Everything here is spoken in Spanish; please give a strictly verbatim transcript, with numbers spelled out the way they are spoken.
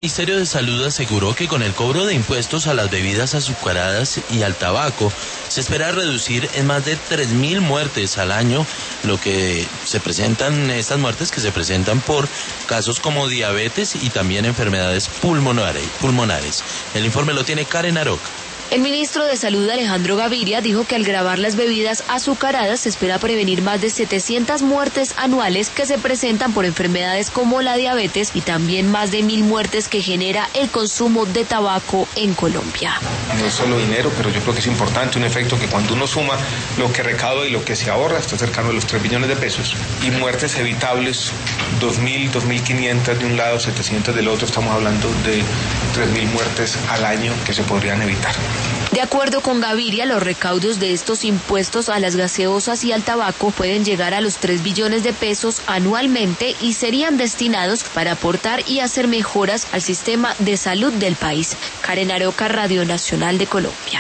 El Ministerio de Salud aseguró que con el cobro de impuestos a las bebidas azucaradas y al tabaco se espera reducir en más de tres mil muertes al año, lo que se presentan, estas muertes que se presentan por casos como diabetes y también enfermedades pulmonares. pulmonares. El informe lo tiene Karen Aroca. El ministro de Salud, Alejandro Gaviria, dijo que al gravar las bebidas azucaradas se espera prevenir más de setecientas muertes anuales que se presentan por enfermedades como la diabetes y también más de mil muertes que genera el consumo de tabaco en Colombia. No es solo dinero, pero yo creo que es importante un efecto que cuando uno suma lo que recauda y lo que se ahorra, está cercano a los tres billones de pesos, y muertes evitables, dos mil, dos mil quinientas de un lado, setecientas del otro, estamos hablando de tres mil muertes al año que se podrían evitar. De acuerdo con Gaviria, los recaudos de estos impuestos a las gaseosas y al tabaco pueden llegar a los tres billones de pesos anualmente y serían destinados para aportar y hacer mejoras al sistema de salud del país. Karen Aroca, Radio Nacional de Colombia.